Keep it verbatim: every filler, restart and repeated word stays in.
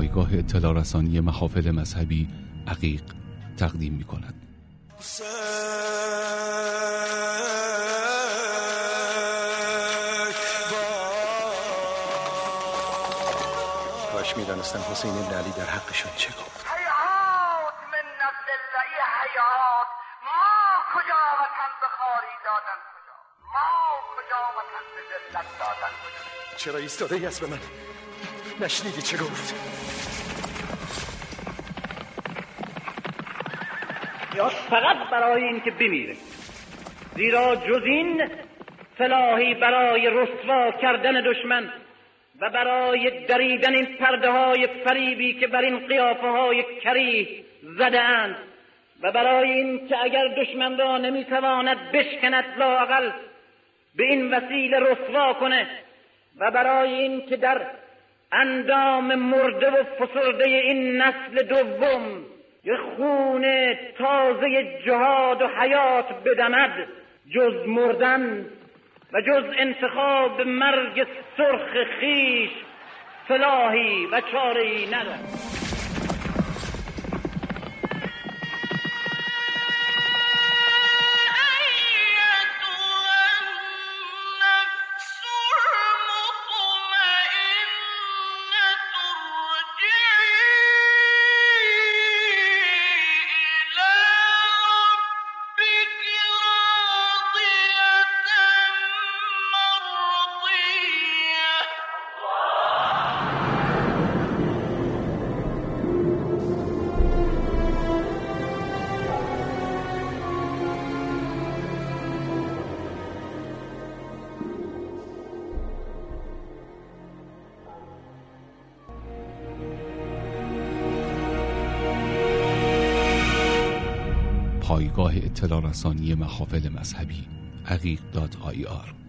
پایگاه اطلاع رسانی محافل مذهبی عقیق تقدیم می کند. کاش می دانستم حسین ابن علی در حقشون چه گفت. حیات من عبدالله، حیات ما کجا وطن به خاری دادن کجا، ما کجا وطن به ذلت دادن کجا. چرا ایستاده ای از به من؟ نشنیدی چه گفت؟ یا فقط برای این که بمیره، زیرا جز این سلاحی برای رسوا کردن دشمن و برای دریدن این پرده های فریبی که بر این قیافه های کریه زده اند و برای این که اگر دشمن را نمیتواند بشکند لااقل به این وسیله رسوا کنه و برای این که در اندام مرده و فسرده این نسل دوم یه خون تازه جهاد و حیات بدمد، جز مردن و جز انتخاب مرگ سرخ خیش سلاحی و چاره‌ای ندارد. پایگاه اطلاع رسانی محافل مذهبی عقیق دات آی آر